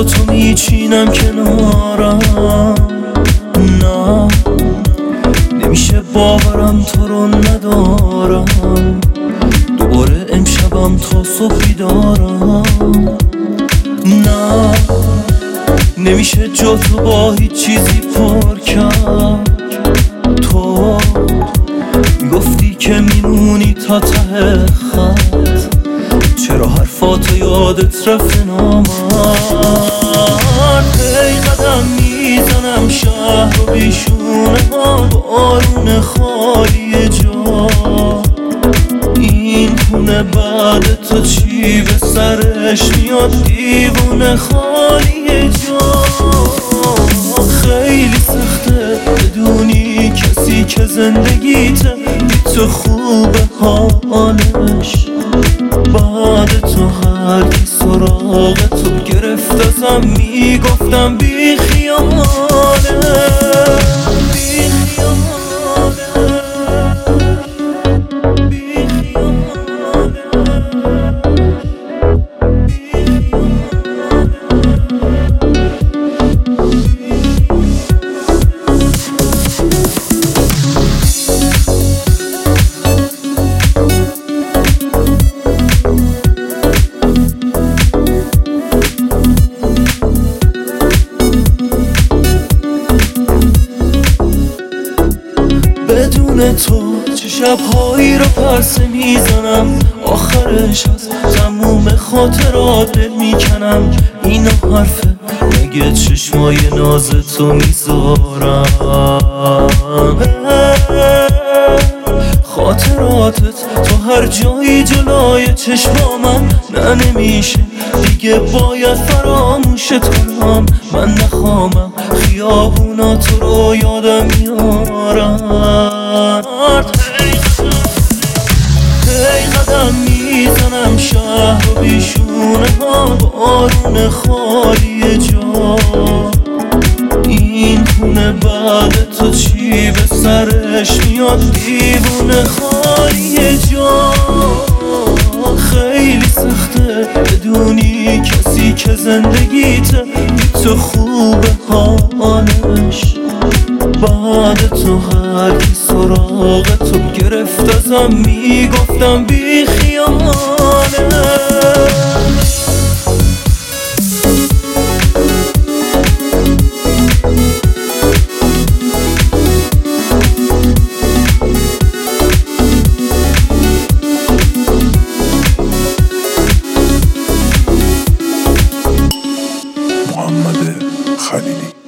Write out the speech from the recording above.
با تو میچینم کنارم. نه نمیشه باورم تو رو ندارم. دوباره امشبم تا صبح بیدارم. نه نمیشه جا تو با هیچ چیزی پر کرد. تو گفتی که میمونی تا ته خط. چرا حرفاتو یادت رفته نامرد؟ هی قدم میزنم شهر و بیشونه ها، بارون خالی جا. این خونه بعد تو چی به سرش میاد؟ دیوونه خالی جا. خیلی سخته بدونی کسی که زندگیته بی تو خوبه حالش. بعد تو هر کی سراغ تو گرفت ازم میگفتم بی خیاله. بی خیاله، بی خیاله، بدون تو چه شبهایی رو پرسه میزنم. آخرش از تموم خاطرات دل میکنم. این حرفه مگه چشمای ناز تو میذارم؟ خاطراتت تو هر جایی جلوی چشما من. نه نمیشه دیگه باید فراموشت کنم. من نخوامم خیابونا تو رو یادم میارم. هی قدم میزنم شهر و بیشونه ها، بارون خالی جا. این خونه بعد تو چی به سرش میاد؟ دیوونه خالی جا. خیلی سخته بدونی کسی که زندگیته بی تو خوبه حالش. بعد تو هر کی سراغ تو گرفت ازم میگفتم بی خیاله. محمد خلیلی.